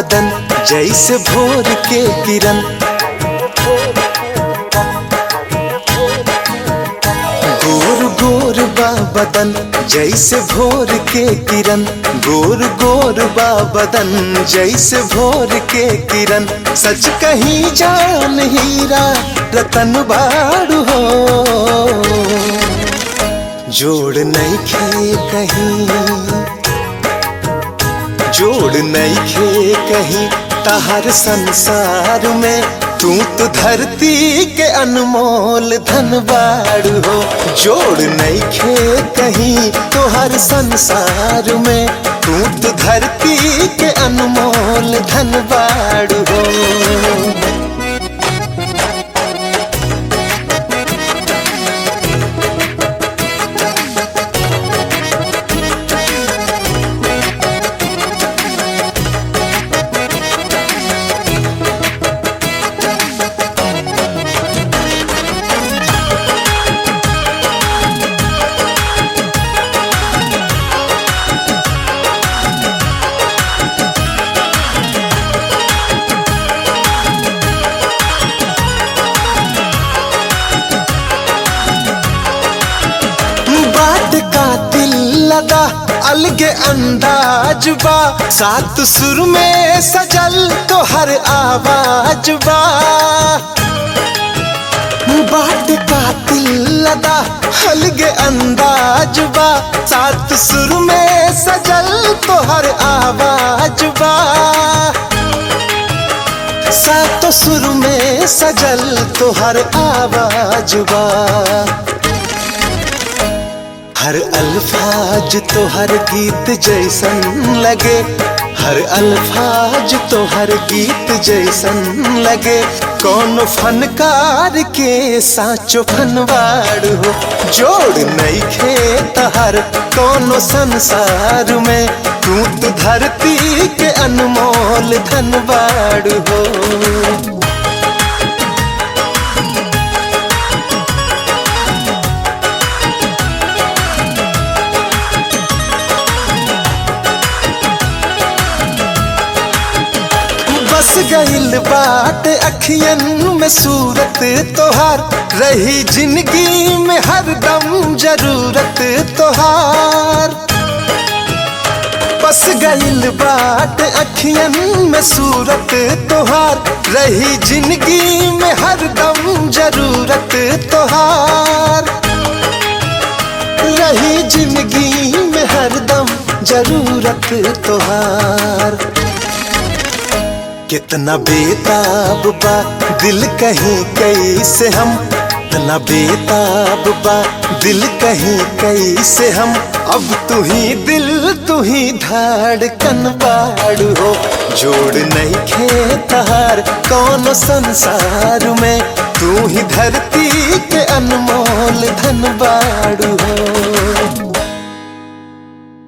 बदन जैसे भोर के किरण, गोर गोर बा बदन जैसे भोर के किरण, गोर गोर बा बदन जैसे भोर के किरण। सच कहीं जान हीरा रतन बाड़ू हो, जोड़ नइखे कहीं, जोड़ नइखे कहीं तहर संसार में। तू तो धरती के अनमोल धन बाड़ू हो, जोड़ नइखे कहीं तोहर संसार में। तू तो धरती के अनमोल धन बाड़ू हो। अलगे अंदाज बा, सात सुर में सजल तो हर आवाज बा। बाट कातिल लदा अलगे अंदाज बा, सात सुर में सजल तो हर आवाज बा। सात सुर में सजल तो हर आवाज बा। हर अल्फाज तो हर गीत जैसन लगे, हर अल्फाज तो हर गीत जैसन लगे। कौन फनकार के साचो फनवाड़ हो, जोड़ नइखे तहर कौनो संसार में। तू तो धरती के अनमोल धनवाड़ हो। बस गइल बाट अखियन में सूरत तोहार, रही जिंदगी में हरदम जरूरत तोहार। बस गइल बाट अखियन में सूरत तोहार, रही जिंदगी में हरदम जरूरत तोहार। रही जिंदगी में हरदम जरूरत तोहार। कितना बेताब बा दिल कहीं कैसे हम, कितना बेताब बा दिल कहीं कैसे हम। अब तू ही दिल तू ही धड़कन बाड़ू हो, जोड़ नइखे तहार कौनो संसार में। तू ही धरती के अनमोल धन बाड़ू हो।